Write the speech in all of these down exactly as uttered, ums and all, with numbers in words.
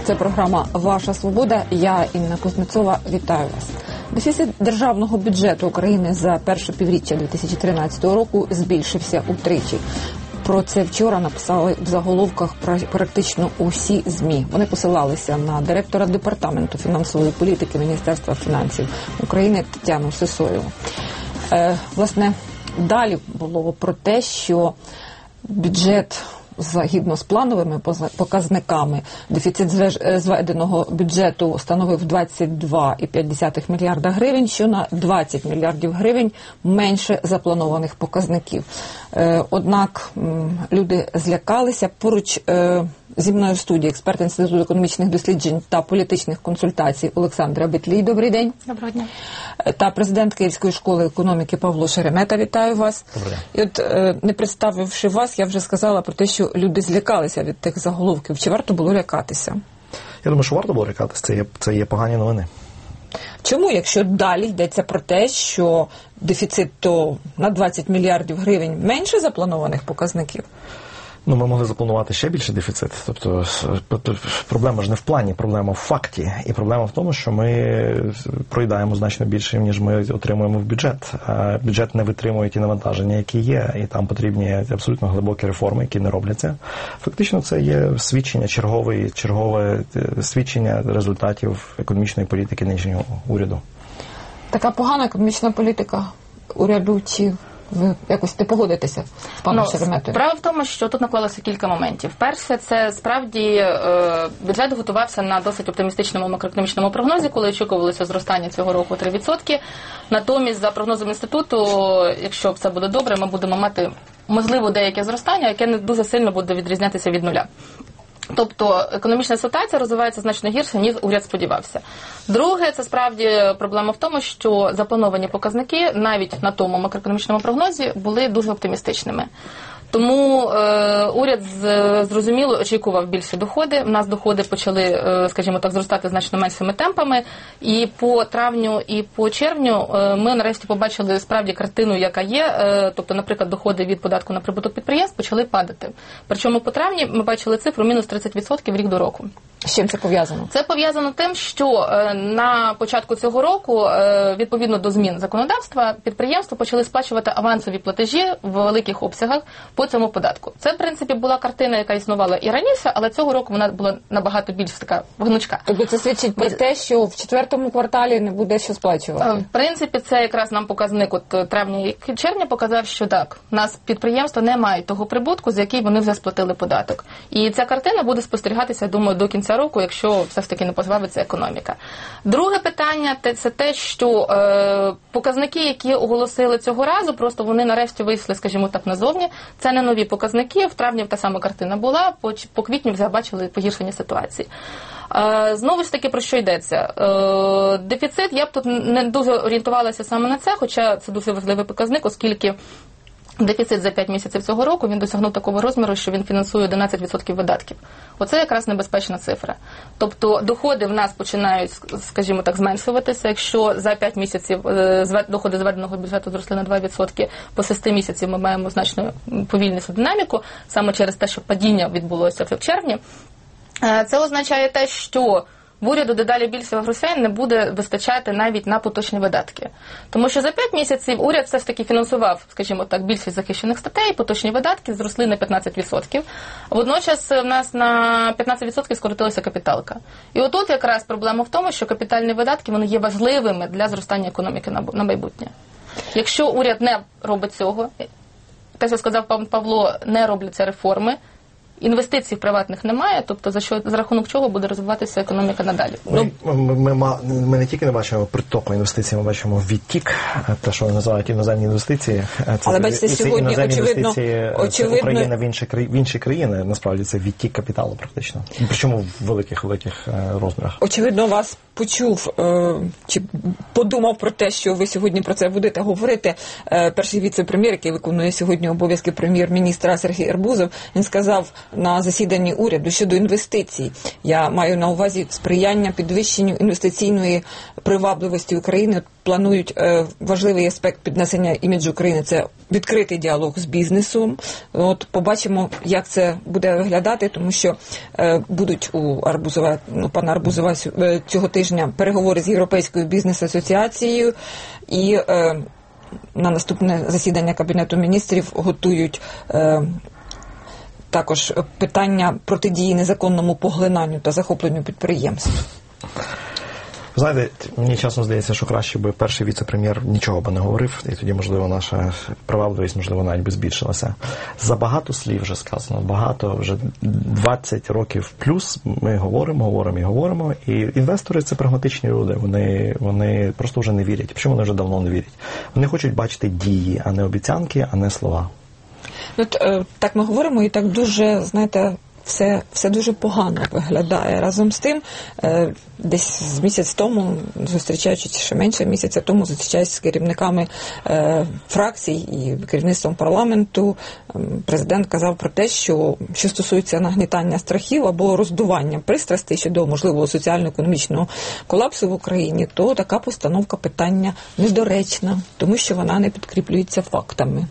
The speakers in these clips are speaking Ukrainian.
Це програма «Ваша свобода». Я, Інна Кузнецова, вітаю вас. Дефіцит державного бюджету України за перше півріччя дві тисячі тринадцятого року збільшився утричі. Про це вчора написали в заголовках практично усі ЗМІ. Вони посилалися на директора департаменту фінансової політики Міністерства фінансів України Тетяну Сисоєву. Е, власне, далі було про те, що бюджет, згідно з плановими показниками, дефіцит зведеного бюджету становив двадцять два цілих п'ять десятих мільярда гривень, що на двадцять мільярдів гривень менше запланованих показників. Однак люди злякалися. Поруч зі мною в студії експерт Інституту економічних досліджень та політичних консультацій Олександра Битлій. Добрий день. Доброго дня. Та президент Київської школи економіки Павло Шеремета. Вітаю вас. Добрий. І от, не представивши вас, я вже сказала про те, що люди злякалися від тих заголовків. Чи варто було лякатися? Я думаю, що варто було лякатися. Це є, це є погані новини. Чому, якщо далі йдеться про те, що дефіцит то на двадцять мільярдів гривень менше запланованих показників? Ну, ми могли запланувати ще більше дефіцит. Тобто проблема ж не в плані, проблема в факті. І проблема в тому, що ми проїдаємо значно більше, ніж ми отримуємо в бюджет. А бюджет не витримує ті навантаження, які є, і там потрібні абсолютно глибокі реформи, які не робляться. Фактично це є свідчення, чергове, чергове свідчення результатів економічної політики нинішнього уряду. Така погана економічна політика уряду, чи ви якось не погодитеся з паном ну, Шереметою? Справа в тому, що тут наклалося кілька моментів. Перше, це справді е, бюджет готувався на досить оптимістичному макроекономічному прогнозі, коли очікувалося зростання цього року три відсотки. Натомість, за прогнозом інституту, якщо це буде добре, ми будемо мати, можливо, деяке зростання, яке не дуже сильно буде відрізнятися від нуля. Тобто економічна ситуація розвивається значно гірше, ніж уряд сподівався. Друге, це справді проблема в тому, що заплановані показники навіть на тому макроекономічному прогнозі були дуже оптимістичними. Тому е, уряд зрозуміло очікував більші доходи. У нас доходи почали, е, скажімо так, зростати значно меншими темпами. І по травню, і по червню е, ми нарешті побачили справді картину, яка є. Е, тобто, наприклад, доходи від податку на прибуток підприємств почали падати. Причому по травні ми бачили цифру мінус тридцять відсотків рік до року. З чим це пов'язано? Це пов'язано тим, що е, на початку цього року, е, відповідно до змін законодавства, підприємства почали сплачувати авансові платежі в великих обсягах по цьому податку. Це, в принципі, була картина, яка існувала і раніше, але цього року вона була набагато більш така гнучка. Тобто це свідчить про те, що в четвертому кварталі не буде що сплачувати? В принципі, це якраз нам показник от травня і червня показав, що так, у нас підприємства не мають того прибутку, за який вони вже сплатили податок. І ця картина буде спостерігатися, я думаю, до кінця року, якщо все ж таки не позбавиться економіка. Друге питання – це те, що е, показники, які оголосили цього разу, просто вони нарешті вийшли, скажімо так, назовні. Це не нові показники. В травні та сама картина була, по, по квітню вже бачили погіршення ситуації. Е, знову ж таки, про що йдеться? Е, дефіцит, я б тут не дуже орієнтувалася саме на це, хоча це дуже важливий показник, оскільки дефіцит за п'ять місяців цього року, він досягнув такого розміру, що він фінансує одинадцять відсотків видатків. Оце якраз небезпечна цифра. Тобто доходи в нас починають, скажімо так, зменшуватися. Якщо за п'ять місяців доходи зведеного бюджету зросли на два відсотки, по шести місяців ми маємо значно повільнішу динаміку, саме через те, що падіння відбулося в червні. Це означає те, що в уряду дедалі більше грошей не буде вистачати навіть на поточні видатки. Тому що за п'ять місяців уряд все ж таки фінансував, скажімо так, більшість захищених статей, поточні видатки зросли на п'ятнадцять відсотків. Водночас в нас на п'ятнадцять відсотків скоротилася капіталка. І отут якраз проблема в тому, що капітальні видатки, вони є важливими для зростання економіки на майбутнє. Якщо уряд не робить цього, те, що сказав пан Павло, не робляться реформи, інвестицій приватних немає, тобто за що за рахунок чого буде розвиватися економіка надалі. Ми, ми, ми, ми, ми не тільки не бачимо притоку інвестицій, ми бачимо відтік, те, що називають іноземні інвестиції. Це, але бачите, це сьогодні очевидно, інвестиції очевидно... України в інші, в інші країни, насправді це відтік капіталу практично. Причому в великих-великих розмірах. Очевидно, вас почув чи подумав про те, що ви сьогодні про це будете говорити. Перший віце-прем'єр, який виконує сьогодні обов'язки прем'єр-міністра Сергій Арбузов, він сказав: на засіданні уряду щодо інвестицій. Я маю на увазі сприяння підвищенню інвестиційної привабливості України. Планують е, важливий аспект піднесення іміджу України – це відкритий діалог з бізнесом. От побачимо, як це буде виглядати, тому що е, будуть у Арбузова, ну, пана Арбузова цього тижня переговори з Європейською бізнес-асоціацією, і е, на наступне засідання Кабінету міністрів готують е, також питання протидії незаконному поглинанню та захопленню підприємств. Знаєте, мені чесно здається, що краще би перший віце-прем'єр нічого би не говорив, і тоді, можливо, наша привабливість, можливо, навіть би збільшилася. Забагато слів вже сказано, багато, вже двадцять років плюс ми говоримо, говоримо і говоримо, і інвестори – це прагматичні люди, вони, вони просто вже не вірять. Чому вони вже давно не вірять? Вони хочуть бачити дії, а не обіцянки, а не слова. От, так ми говоримо, і так дуже, знаєте, Все, все дуже погано виглядає. Разом з тим, десь з місяць тому, зустрічаючись ще менше місяця тому, зустрічаючись з керівниками фракцій і керівництвом парламенту, президент казав про те, що, що стосується нагнітання страхів або роздування пристрастей щодо можливого соціально-економічного колапсу в Україні, то така постановка питання недоречна, тому що вона не підкріплюється фактами.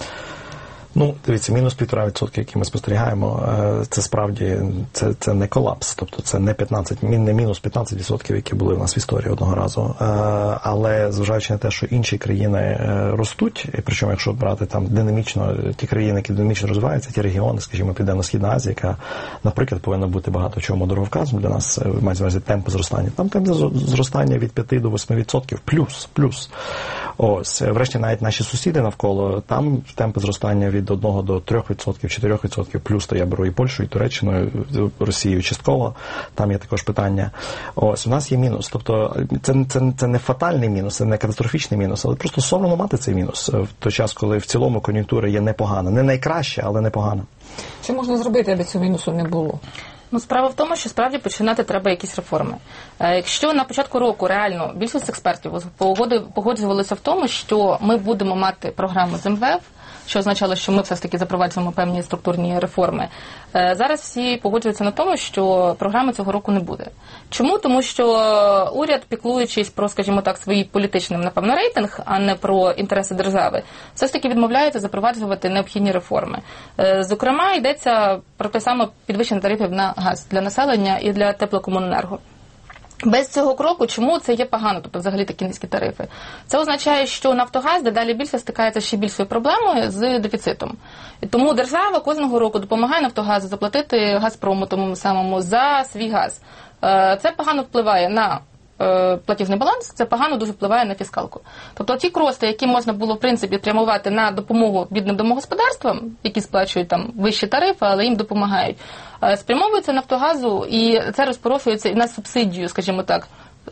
Ну, дивіться, мінус півтора відсотки, які ми спостерігаємо, це справді, це, це не колапс, тобто це не п'ятнадцять, не мінус п'ятнадцять відсотків, які були в нас в історії одного разу. Але, зважаючи на те, що інші країни ростуть, і причому, якщо брати там динамічно, ті країни, які динамічно розвиваються, ті регіони, скажімо, Південно-Східна Азія, яка, наприклад, повинна бути багато чому дороговказом для нас, мається на увазі темпи зростання. Там темпи зростання від п'яти до восьми відсотків, плюс, плюс. Ось, врешті, навіть наші сусіди навколо, там темпи зростання від одного до трьох відсотків, чотирьох відсотків, плюс, то я беру і Польщу, і Туреччину, і Росію частково, там є також питання. Ось, у нас є мінус, тобто це, це, це не фатальний мінус, це не катастрофічний мінус, але просто соромно мати цей мінус в той час, коли в цілому кон'юнктура є непогана. Не найкраща, але непогана. Що можна зробити, аби цього мінусу не було? Ну, справа в тому, що справді починати треба якісь реформи. Якщо на початку року реально більшість експертів погоджувалися в тому, що ми будемо мати програму з ем ве еф, що означало, що ми все ж таки запроваджуємо певні структурні реформи. Зараз всі погоджуються на тому, що програми цього року не буде. Чому? Тому що уряд, піклуючись про, скажімо так, свій політичний, напевно, рейтинг, а не про інтереси держави, все ж таки відмовляється запроваджувати необхідні реформи. Зокрема, йдеться про те саме підвищення тарифів на газ для населення і для теплокомуненерго. Без цього кроку, чому це є погано, тобто взагалі такі низькі тарифи? Це означає, що Нафтогаз дедалі більше стикається ще більшою проблемою з дефіцитом. І тому держава кожного року допомагає Нафтогазу заплатити Газпрому тому самому за свій газ. Це погано впливає на платіжний баланс, це погано дуже впливає на фіскалку. Тобто ті кошти, які можна було, в принципі, прямувати на допомогу бідним домогосподарствам, які сплачують там вищі тарифи, але їм допомагають, спрямовуються Нафтогазу, і це розпорошується і на субсидію, скажімо так,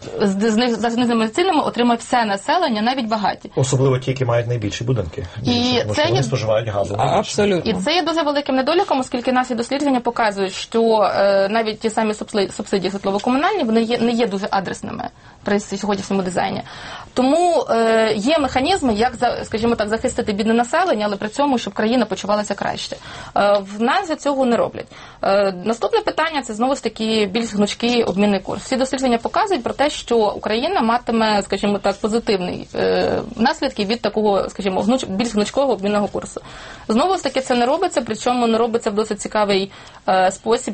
за зниженими цінами отримує все населення, навіть багаті. Особливо ті, які мають найбільші будинки. І тому це що вони є... споживають газу. Абсолютно. І це є дуже великим недоліком, оскільки наші дослідження показують, що е, навіть ті самі субсидії житлово-комунальні, вони є, не є дуже адресними при сьогоднішньому дизайні. Тому е, є механізми, як, скажімо так, захистити бідне населення, але при цьому, щоб країна почувалася краще. Е, в нас же цього не роблять. Е, наступне питання – це, знову ж таки, більш гнучкий обмінний курс. Всі дослідження показують про те, що Україна матиме, скажімо так, позитивний е, наслідки від такого, скажімо, гнуч, більш гнучкого обмінного курсу. Знову ж таки, це не робиться, причому не робиться в досить цікавий е, спосіб,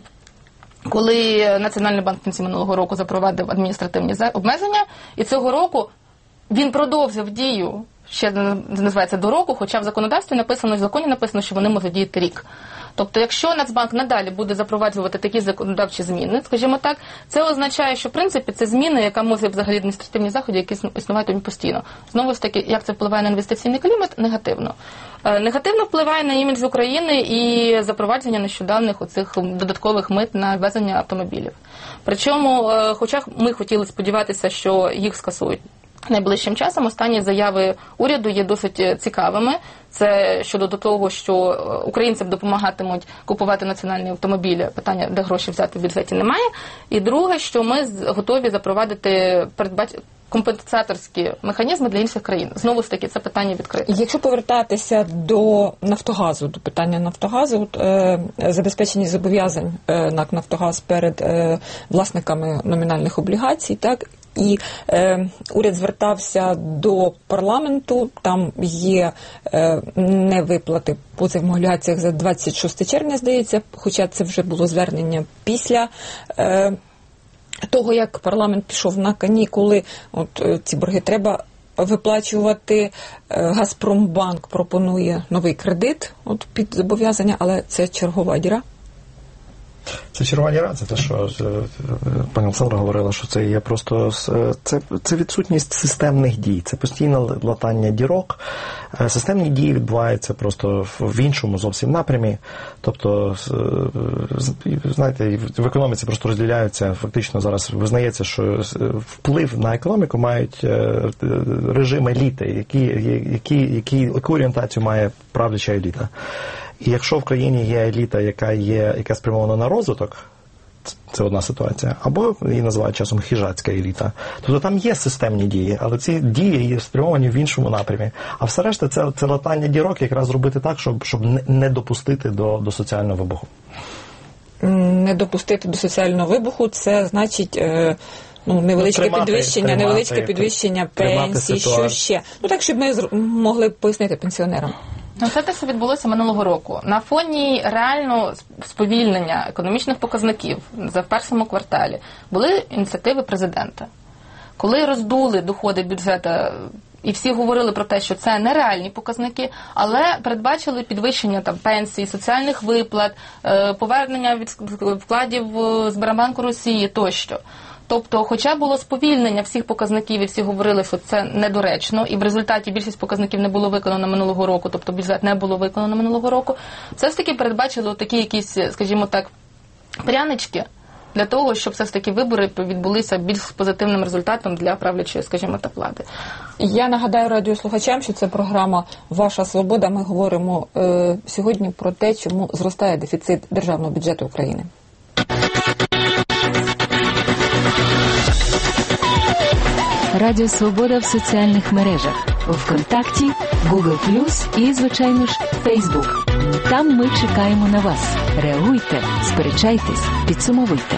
коли Національний банк в кінці минулого року запровадив адміністративні обмеження, і цього року він продовжив дію, ще називається до року, хоча в законодавстві написано, в законі написано, що вони можуть діяти рік. Тобто, якщо Нацбанк надалі буде запроваджувати такі законодавчі зміни, скажімо так, це означає, що, в принципі, це зміна, яка може взагалі адміністративні заходи, які існують постійно. Знову ж таки, як це впливає на інвестиційний клімат? Негативно. Е, негативно впливає на імідж України і запровадження нещодавних оцих додаткових мит на ввезення автомобілів. Причому, е, хоча ми хотіли сподіватися, що їх скасують найближчим часом. Останні заяви уряду є досить цікавими. Це щодо до того, що українцям допомагатимуть купувати національні автомобілі. Питання, де гроші взяти в бюджеті, немає. І друге, що ми готові запровадити передбач... компенсаторські механізми для інших країн. Знову ж таки, це питання відкрите. Якщо повертатися до Нафтогазу, до питання Нафтогазу, е, забезпечення зобов'язань е, НАК «Нафтогаз» перед е, власниками номінальних облігацій, так, і е, уряд звертався до парламенту, там є е, невиплати по цих облігаціях за двадцять шостого червня, здається, хоча це вже було звернення після е, того, як парламент пішов на канікули, от е, ці борги треба виплачувати. Газпромбанк пропонує новий кредит от, під зобов'язання, але це чергова діра. Це чергова діра, це те, що пані Олександра говорила, що це є просто це, це відсутність системних дій, це постійне латання дірок. Системні дії відбуваються просто в іншому зовсім напрямі. Тобто, знаєте, в економіці просто розділяються, фактично зараз визнається, що вплив на економіку мають режим еліти, які, які, які, яку орієнтацію має правляча еліта. І якщо в країні є еліта, яка є, яка спрямована на розвиток, це одна ситуація, або її називають часом хижацька еліта, тобто там є системні дії, але ці дії є спрямовані в іншому напрямі. А все решта це, це латання дірок, якраз зробити так, щоб, щоб не допустити до, до соціального вибуху. Не допустити до соціального вибуху, це значить... Е... Ну, невеличке ну, тримати, підвищення, тримати, невеличке підвищення пенсій, що ще. Ну, так, щоб ми могли пояснити пенсіонерам. Ну, це те, що відбулося минулого року. На фоні реально сповільнення економічних показників за в першому кварталі були ініціативи президента. Коли роздули доходи бюджету, і всі говорили про те, що це нереальні показники, але передбачили підвищення там пенсій, соціальних виплат, повернення від вкладів Сбербанку Росії тощо. Тобто, хоча було сповільнення всіх показників, і всі говорили, що це недоречно, і в результаті більшість показників не було виконано минулого року, тобто бюджет не було виконано минулого року, все ж таки передбачили такі якісь, скажімо так, прянички для того, щоб все ж таки вибори відбулися більш з позитивним результатом для правлячої, скажімо так, влади. Я нагадаю радіослухачам, що це програма «Ваша свобода». Ми говоримо е, сьогодні про те, чому зростає дефіцит державного бюджету України. Радіо Свобода в соціальних мережах. ВКонтакті, Google плюс і, звичайно ж, Фейсбук. Там ми чекаємо на вас. Реагуйте, сперечайтесь, підсумовуйте.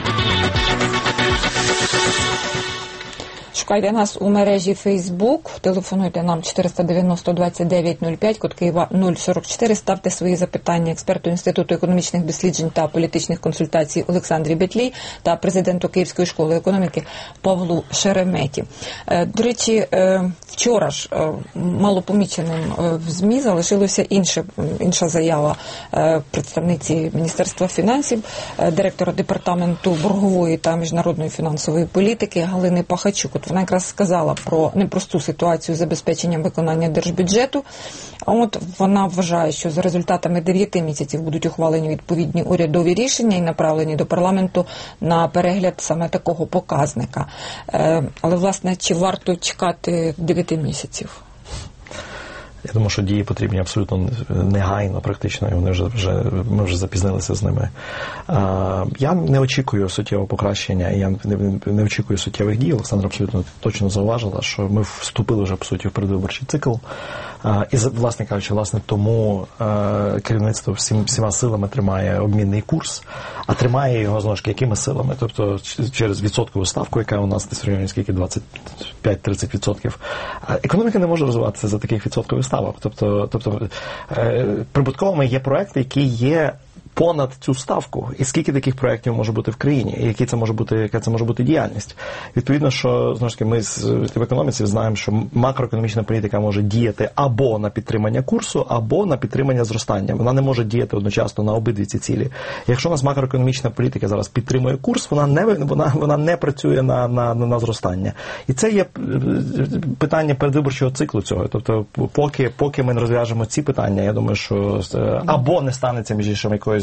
Шукайте нас у мережі Фейсбук, телефонуйте нам чотириста дев'яносто двадцять дев'ять нуль п'ять, код Києва нуль сорок чотири, ставте свої запитання експерту Інституту економічних досліджень та політичних консультацій Олександрі Бетлій та президенту Київської школи економіки Павлу Шереметі. До речі, вчора ж малопоміченим в ЗМІ залишилася інша, інша заява представниці Міністерства фінансів, директора департаменту боргової та міжнародної фінансової політики Галини Пахачук. Вона якраз сказала про непросту ситуацію з забезпеченням виконання держбюджету. От вона вважає, що за результатами дев'яти місяців будуть ухвалені відповідні урядові рішення і направлені до парламенту на перегляд саме такого показника. Але, власне, чи варто чекати дев'яти місяців? Я думаю, що дії потрібні абсолютно негайно, практично, і вони вже, вже, ми вже запізнилися з ними. А, я не очікую суттєвого покращення, я не, не очікую суттєвих дій. Олександра абсолютно точно зауважила, що ми вступили вже, по суті, в передвиборчий цикл. А, і, власне кажучи, власне, тому а, керівництво всім, всіма силами тримає обмінний курс, а тримає його, знову ж таки, якими силами? Тобто через відсоткову ставку, яка у нас десь в районі скільки, двадцять п'ять - тридцять відсотків. Економіка не може розвиватися за таких відсоткових ставок. Тобто, тобто е, прибутковими є проекти, які є понад цю ставку. І скільки таких проєктів може бути в країні? І які це може бути, яка це може бути діяльність? Відповідно, що, знову ж таки, ми в економіці знаємо, що макроекономічна політика може діяти або на підтримання курсу, або на підтримання зростання. Вона не може діяти одночасно на обидві ці цілі. Якщо у нас макроекономічна політика зараз підтримує курс, вона не, вона, вона не працює на, на, на зростання. І це є питання передвиборчого циклу цього. Тобто, поки, поки ми не розв'яжемо ці питання, я думаю, що або не станеться, між іншим, якоїсь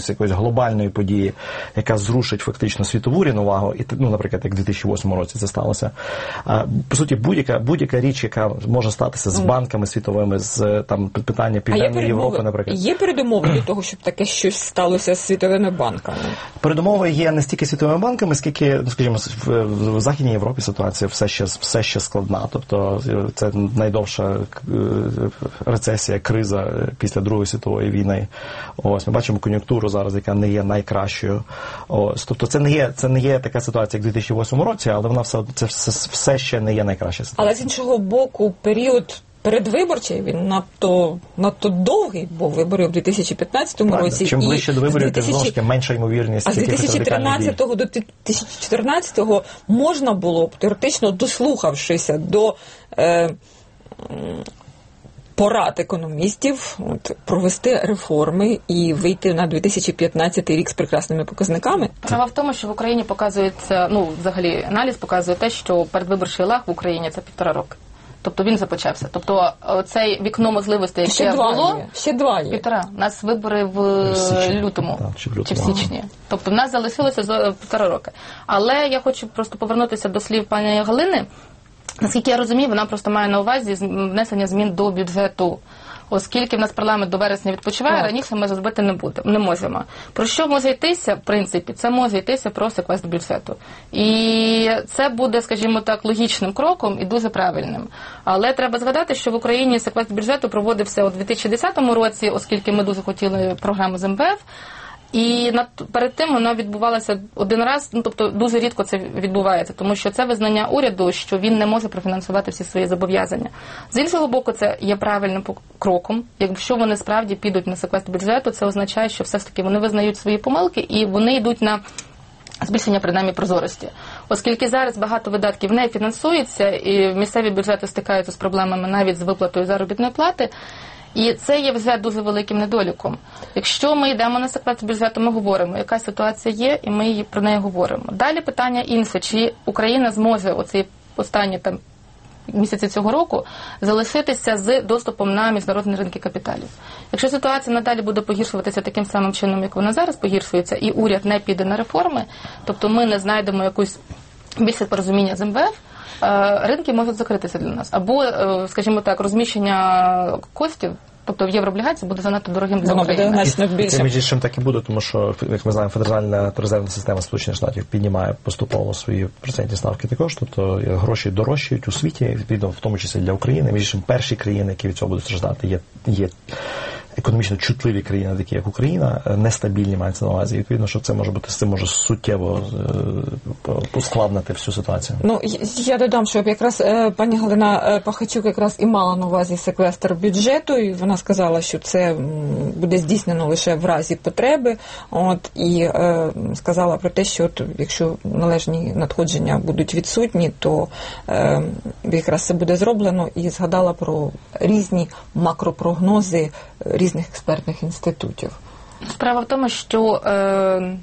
якоїсь, якоїсь глобальної події, яка зрушить фактично світову рівновагу, і, ну, наприклад, як в дві тисячі восьмому році це сталося. По суті, будь-яка, будь-яка річ, яка може статися з банками світовими, з там питання Південної Європи, наприклад. Є передумови до того, щоб таке щось сталося з світовими банками? Передумови є не стільки світовими банками, скільки, ну, скажімо, в, в Західній Європі ситуація все ще, все ще складна. Тобто це найдовша рецесія, криза після Другої світової війни. Ось, ми бачимо кон'юнктуру зараз, яка не є найкращою. Ось, тобто це не є, це не є така ситуація, як в дві тисячі восьмому році, але вона все, це все, все ще не є найкраща ситуація. Але з іншого боку, період передвиборчий, він надто, надто довгий, бо вибори в дві тисячі п'ятнадцятому так, році. Чим ближче до виборів, тим знову ж таки менша ймовірність. А з дві тисячі тринадцятого до дві тисячі чотирнадцятого можна було б, теоретично дослухавшися до е, порад економістів, от, провести реформи і вийти на дві тисячі п'ятнадцятий рік з прекрасними показниками. Справа в тому, що в Україні показується, ну, взагалі, аналіз показує те, що передвиборчий лаг в Україні – це півтора роки. Тобто він започався. Тобто це вікно можливостей, яке ще два було... Є. Ще два є. Півтора. У нас вибори в Січні. лютому, так, чи в лютому, чи в січні. Тобто в нас залишилося півтора роки. Але я хочу просто повернутися до слів пані Галини. Наскільки я розумію, вона просто має на увазі внесення змін до бюджету. Оскільки в нас парламент до вересня відпочиває, так. раніше ми зробити не буде, не можемо. Про що може йтися, в принципі? Це може йтися про секвестр бюджету. І це буде, скажімо так, логічним кроком і дуже правильним. Але треба згадати, що в Україні секвестр бюджету проводився у дві тисячі десятому році, оскільки ми дуже хотіли програму з ем ве еф. І над, перед тим вона відбувалася один раз, ну, тобто дуже рідко це відбувається, тому що це визнання уряду, що він не може профінансувати всі свої зобов'язання. З іншого боку, це є правильним кроком. Якщо вони справді підуть на секвестр бюджету, це означає, що все ж таки вони визнають свої помилки і вони йдуть на збільшення, принаймні, прозорості. Оскільки зараз багато видатків не фінансується, і місцеві бюджети стикаються з проблемами навіть з виплатою заробітної плати, і це є вже дуже великим недоліком. Якщо ми йдемо на секвестр бюджету, ми говоримо, яка ситуація є, і ми її, про неї говоримо. Далі питання інше, чи Україна зможе оці останні там місяці цього року залишитися з доступом на міжнародні ринки капіталів. Якщо ситуація надалі буде погіршуватися таким самим чином, як вона зараз погіршується, і уряд не піде на реформи, тобто ми не знайдемо якусь більше порозуміння з ем ве еф, ринки можуть закритися для нас. Або, скажімо так, розміщення коштів, тобто в єврооблігації, буде занадто дорогим для Воно України. буде значно більше. Це, між чим так і буде, тому що, як ми знаємо, Федеральна резервна система Сполучених Штатів піднімає поступово свої процентні ставки також, тобто гроші дорожчають у світі, відповідно, в тому числі для України. Між чим перші країни, які від цього будуть страждати, є, є економічно чутливі країни, такі як Україна, нестабільні, мається на увазі. Відповідно, що це може бути, це може суттєво ускладнити всю ситуацію. Ну, я додам, що якраз е, пані Галина Пахачук якраз і мала на увазі секвестр бюджету, і вона сказала, що це буде здійснено лише в разі потреби, от, і е, сказала про те, що от, якщо належні надходження будуть відсутні, то е, якраз це буде зроблено, і згадала про різні макропрогнози різних експертних інститутів. Справа в тому, що е,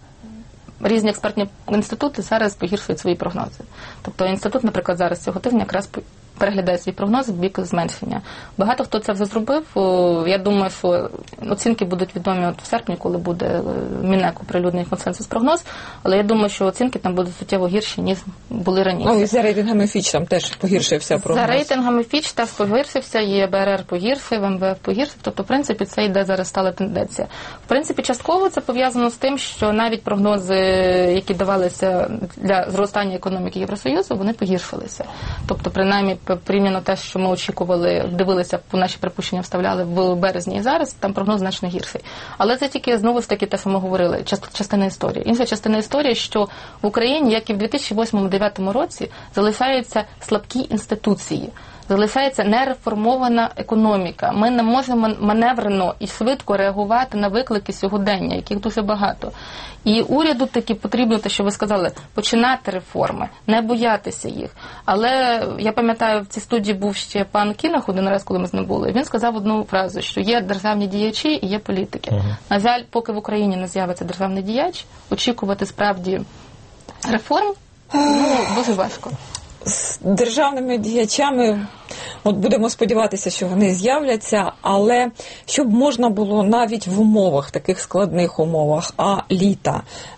різні експертні інститути зараз погіршують свої прогнози. Тобто інститут, наприклад, зараз цього тижня якраз переглядає свої прогнози в бік зменшення. Багато хто це вже зробив. Я думаю, що оцінки будуть відомі от в серпні, коли буде Мінек оприлюднений консенсус-прогноз, але я думаю, що оцінки там будуть суттєво гірші, ніж були раніше. Ну, і за рейтингами Фіч там теж погіршився прогноз. За рейтингами Фіч теж погіршився, і е бе ер ер погіршив, ем ве еф погіршив, тобто, в принципі, це йде зараз стала тенденція. В принципі, частково це пов'язано з тим, що навіть прогнози, які давалися для зростання економіки Євросоюзу, вони погіршилися. Тобто, принаймні, порівняно те, що ми очікували, дивилися, по наші припущення вставляли в березні і зараз, там прогноз значно гірший. Але це тільки, знову ж таки, те, що ми говорили, частина історії. Інша частина історії, що в Україні, як і в дві тисячі восьмому - дві тисячі дев'ятому році, залишаються слабкі інституції. Залишається нереформована економіка. Ми не можемо маневрено і швидко реагувати на виклики сьогодення, яких дуже багато. І уряду таки потрібно, те, що ви сказали, починати реформи, не боятися їх. Але я пам'ятаю, в цій студії був ще пан Кінах один раз, коли ми з ним були. Він сказав одну фразу, що є державні діячі і є політики. Uh-huh. На жаль, поки в Україні не з'явиться державний діяч, очікувати справді реформ, ну, дуже важко. З державними діячами От будемо сподіватися, що вони з'являться, але щоб можна було навіть в умовах, таких складних умовах, а літа,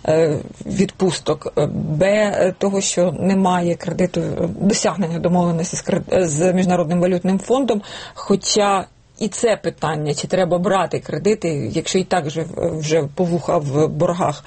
відпусток, б того, що немає кредиту, досягнення домовленості з, кред... з Міжнародним валютним фондом, хоча і це питання, чи треба брати кредити, якщо і так вже, вже повуха в боргах,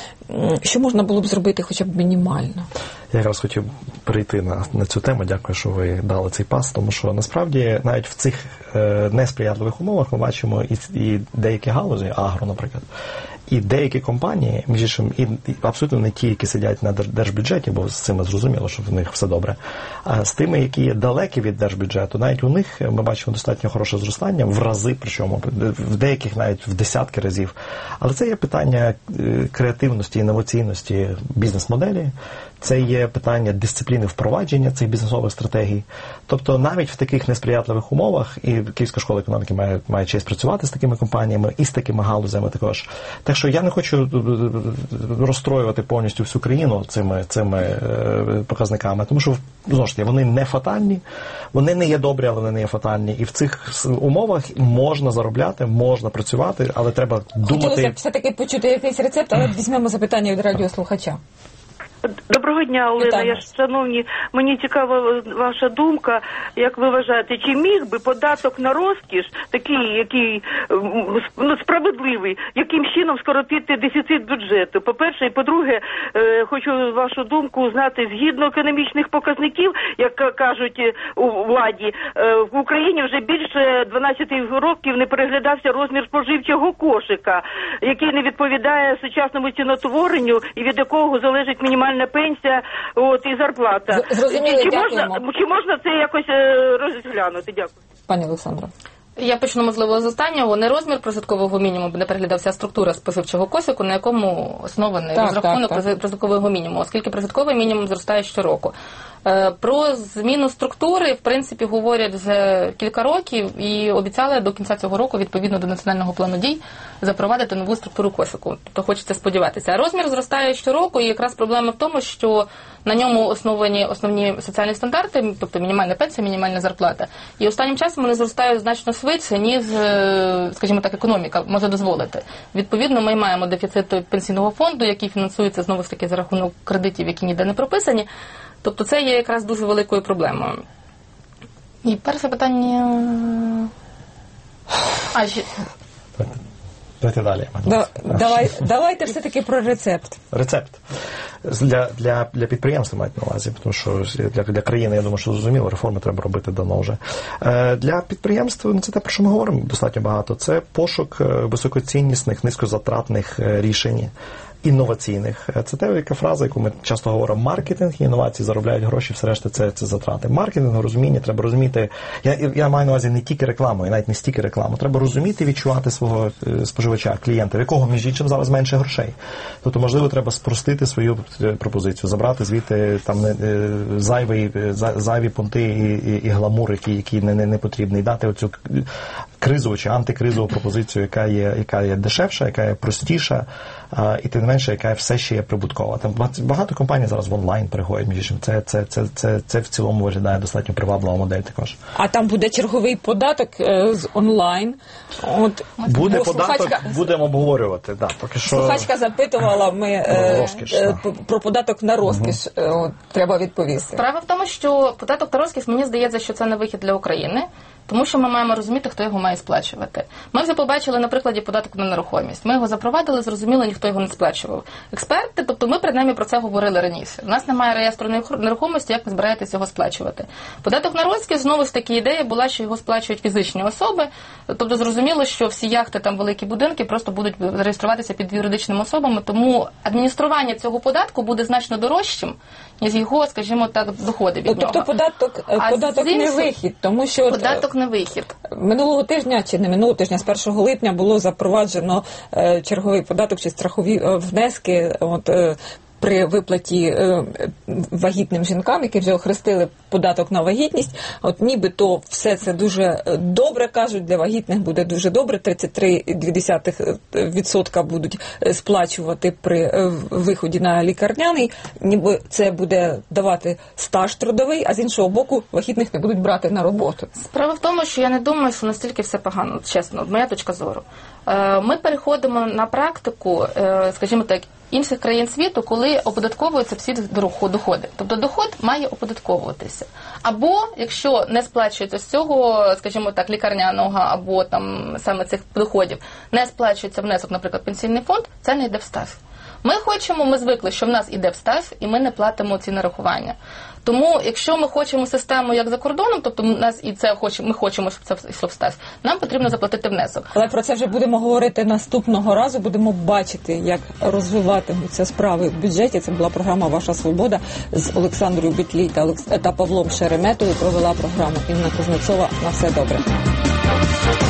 що можна було б зробити хоча б мінімально? Я якраз хотів перейти на, на цю тему, дякую, що ви дали цей пас, тому що насправді навіть в цих е, несприятливих умовах ми бачимо і, і деякі галузі, агро, наприклад, і деякі компанії, між іншим, і, і абсолютно не ті, які сидять на держбюджеті, бо з цими зрозуміло, що в них все добре, а з тими, які є далекі від держбюджету, навіть у них ми бачимо достатньо хороше зростання, в рази, причому, в деяких навіть в десятки разів. Але це є питання креативності, інноваційності бізнес-моделі, це є питання дисципліни впровадження цих бізнесових стратегій. Тобто навіть в таких несприятливих умовах, і Київська школа економіки має, має честь працювати з такими компаніями і з такими галузями також. Так що я не хочу розстроювати повністю всю країну цими, цими показниками, тому що, знову ж таки, вони не фатальні, вони не є добрі, але вони не є фатальні. І в цих умовах можна заробляти, можна працювати, але треба думати... Хотілося б все-таки почути якийсь рецепт, але візьмемо запитання від радіослухача. Доброго дня, Олена. Я ж, шановні, мені цікава ваша думка, як ви вважаєте, чи міг би податок на розкіш, такий, який ну, справедливий, яким чином скоротити дефіцит бюджету? По-перше, і по-друге, е, хочу вашу думку знати, згідно економічних показників, як кажуть у владі, е, в Україні вже більше дванадцять років не переглядався розмір споживчого кошика, який не відповідає сучасному ціноутворенню і від якого залежить мінімальна пенсія, от, і зарплата. Зрозуміло, чи, дякуємо. можна, чи можна це якось розглянути? Дякую. Пані Олександро. Я почну, можливо, з останнього. Не розмір прожиткового мінімуму, не переглядався структура споживчого кошику, на якому оснований так, розрахунок так, так. прожиткового мінімуму, оскільки прожитковий мінімум зростає щороку. Про зміну структури, в принципі, говорять вже кілька років і обіцяли до кінця цього року, відповідно до національного плану дій, запровадити нову структуру кошику. Тобто хочеться сподіватися. А розмір зростає щороку, і якраз проблема в тому, що на ньому основані основні соціальні стандарти, тобто мінімальна пенсія, мінімальна зарплата. І останнім часом вони зростають значно швидше, ніж, скажімо так, економіка може дозволити. Відповідно, ми маємо дефіцит пенсійного фонду, який фінансується, знову ж таки, за рахунок кредитів, які ніде не прописані. Тобто це є якраз дуже великою проблемою. І перше питання... А, ще... Давайте далі. Да, давай, давайте все-таки про рецепт. Рецепт. Для, для, для підприємства мають на увазі, тому що для, для країни, я думаю, що зрозуміло, реформи треба робити давно вже. Е, для підприємства, ну, це те, про що ми говоримо достатньо багато, це пошук високоціннісних, низькозатратних рішень, інноваційних. Це те, яка фраза, яку ми часто говоримо, маркетинг і інновації заробляють гроші, все решта це, це затрати. Маркетинг, розуміння, треба розуміти, я, я маю на увазі не тільки рекламу, і навіть не стільки рекламу, треба розуміти, відчувати свого споживача, клієнта, в якого, між іншим, зараз менше грошей. Тобто, можливо, треба спростити свою пропозицію, забрати звідти там зайві, зайві понти і, і, і гламур, які, які не, не, не потрібні, і дати оцю кризову чи антикризову пропозицію, яка є, яка є дешевша, яка є простіша, а, і тим не менше, яка все ще є прибуткова. Там багато компаній зараз в онлайн переходять, між іншим. Це, це, це, це, це в цілому виглядає достатньо приваблива модель також. А там буде черговий податок е, з онлайн. От, буде податок, слухачка, будемо обговорювати. Да, поки що... Слухачка запитувала ми е, розкіш, е, про податок на розкіш. Угу. От, треба відповісти. Справа в тому, що податок на розкіш, мені здається, що це не вихід для України. Тому що ми маємо розуміти, хто його має сплачувати. Ми вже побачили на прикладі податок на нерухомість. Ми його запровадили, зрозуміло, ніхто його не сплачував. Експерти, тобто ми принаймні про це говорили раніше. У нас немає реєстру нерухомості, як ви збираєтесь його сплачувати. Податок на розкіш, знову ж таки, ідея була, що його сплачують фізичні особи. Тобто зрозуміло, що всі яхти, там великі будинки просто будуть зареєструватися під юридичними особами, тому адміністрування цього податку буде значно дорожчим, ніж його, скажімо так, доходи від тобто, нього. Тобто податок, податок не вихід, тому що... Податок не вихід. Минулого тижня, чи не минулого тижня, з першого липня було запроваджено е, черговий податок чи страхові е, внески. От, е, при виплаті е, вагітним жінкам, які вже охрестили податок на вагітність, от нібито все це дуже добре, кажуть, для вагітних буде дуже добре, тридцять три цілих дві десятих відсотка будуть сплачувати при виході на лікарняний, ніби це буде давати стаж трудовий, а з іншого боку вагітних не будуть брати на роботу. Справа в тому, що я не думаю, що настільки все погано, чесно, моя точка зору. Ми переходимо на практику, скажімо так, інших країн світу, коли оподатковуються всі доходи. Тобто доход має оподатковуватися. Або, якщо не сплачується з цього, скажімо так, лікарняного, або там саме цих доходів, не сплачується внесок, наприклад, пенсійний фонд, це не йде в стаж. Ми хочемо, ми звикли, що в нас іде в стаж, і ми не платимо ці нарахування. Тому, якщо ми хочемо систему як за кордоном, тобто у нас і це хочемо, ми хочемо, щоб це йшло в стаж, нам потрібно заплатити внесок. Але про це вже будемо говорити наступного разу, будемо бачити, як розвиватимуться справи в бюджеті. Це була програма «Ваша свобода» з Олександрою Бітлій та, Олекс... та Павлом Шереметовою. Провела програму Інна Кузнецова. На все добре.